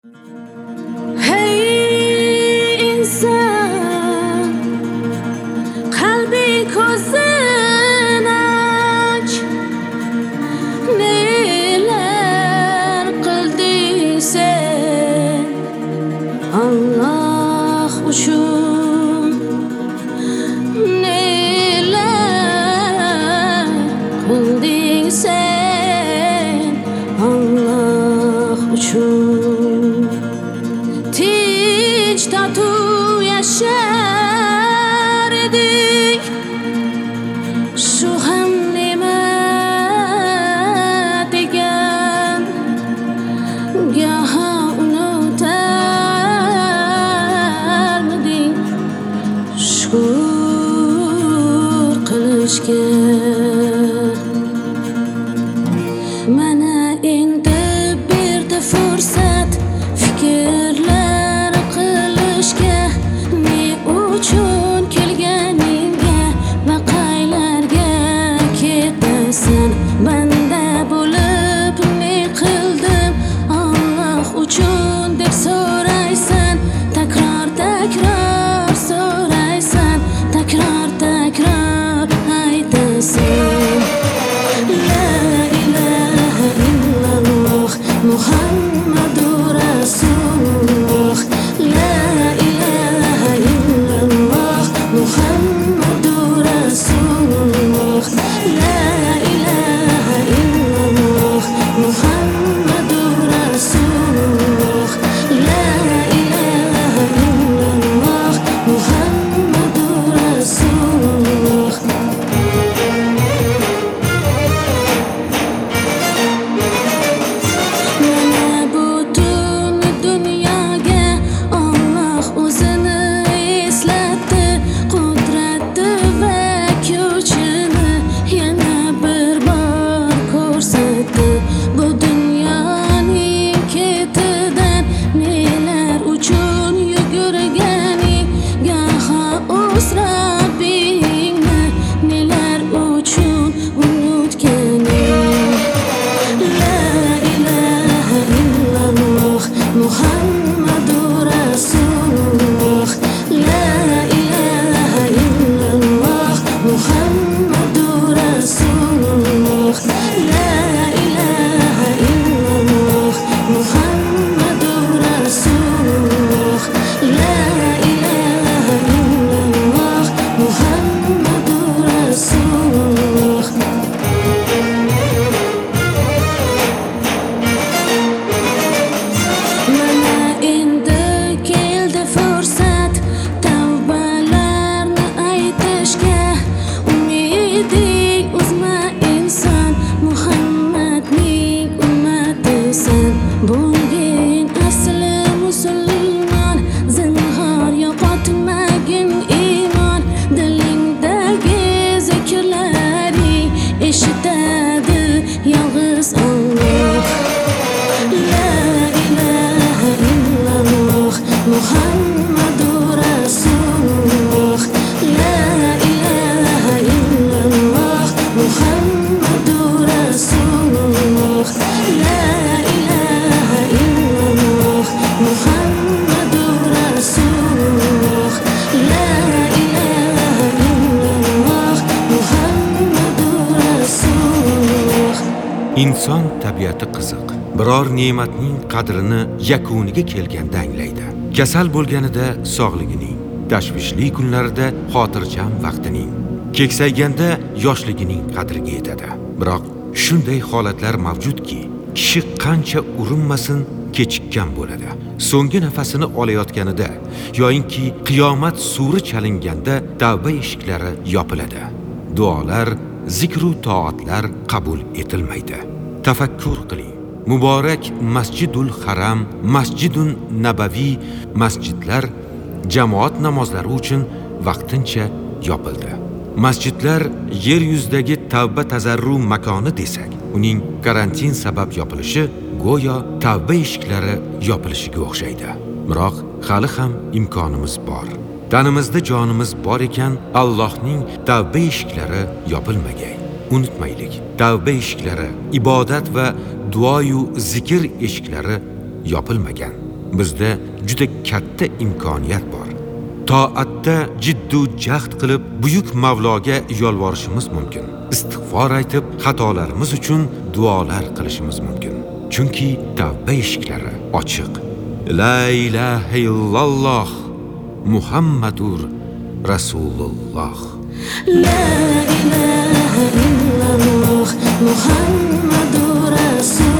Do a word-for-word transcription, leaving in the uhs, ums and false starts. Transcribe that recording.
Hey inson, qalbi ko'zin och, nelar qilding sen Alloh uchun, nelar qilding sen Alloh uchun. Tinch totuv yashar edik, shu ham nima degan, goho unutarmiding shukr qilishga. Mana endi berdi fursat fikrlar qilishga, ne uchun kelganingga va qaylarga ketasan. Banda bo'lib ne qildim Alloh uchun deb so'raysan, takror takror so'raysan, takror takror aytasan. La ilaha illalloh Muhammadur Rasululloh, la ilaha illalloh Muhammadur Rasululloh, la ilaha illalloh Muhammadur Rasululloh, la ilaha illalloh Muhammadur Rasululloh. Mana butun dunyoga Alloh o'zini eslatdi, qudrati va kuchini yana bir bor ko'rsatdi. Bu dunyoning ketidan nelar uchun yugurganing, goho o'z Robbingni nelar uchun unutganing. La ilaha illalloh Muhammadur Rasululloh, la ilaha illalloh Muhammadur Rasululloh, la ilaha illalloh Muhammadur Rasululloh, la ilaha illalloh Muhammadur Rasululloh. Mana endi keldi fursat tavbalarni aytishga. Umiding uzma inson, Muhammadning ummatisan. Bo'lgin asli musulmon, zinhor yo'qotmagin iymon. Dilingdagi zikrlaring eshitadi yolg'iz Alloh. La ilaha illalloh Muhammadur Rasululloh, la ilaha illalloh Muhammadur Rasululloh, la ilaha illalloh Muhammadur Rasululloh, la ilaha illalloh Muhammadur Rasululloh. Inson tabiati qiziq. Biror ne'matning qadrini yakuniga kelganda anglaydi. Kasal bo'lganida sog'ligining, tashvishli kunlarida xotirjam vaqtining, keksayganda yoshligining qadriga yetadi. Biroq shunday holatlar mavjudki, kishi qancha urinmasin kechikkan bo'ladi. So'nggi nafasini olayotganida yoinki qiyomat suri chalinganda tavba eshiklari yopiladi. Duolar, zikru toatlar qabul etilmaydi. Tafakkur qiling. Muborak Masjidul Haram, Masjidun Nabaviy masjidlar jamoat namozlari uchun vaqtincha yopildi. Masjidlar yer yuzidagi tavba tazarru makoni desak, uning karantin sabab yopilishi go'yo tavba eshiklari yopilishiga o'xshaydi. Biroq hali ham imkonimiz bor. Tanimizda jonimiz bor ekan, Allohning tavba eshiklari yopilmagay. Unutmaylik, tavba eshiklari, ibodat va duoyu zikr eshiklari yopilmagan. bizda juda katta imkoniyat bor. Toatda jiddu jahd qilib buyuk Mavloga yolvorishimiz mumkin. Istig'for aytib, xatolarimiz uchun duolar qilishimiz mumkin. Chunki tavba eshiklari ochiq. La ilaha illalloh Muhammadur Rasululloh. La ilaha illalloh Muhammadur Rasululloh.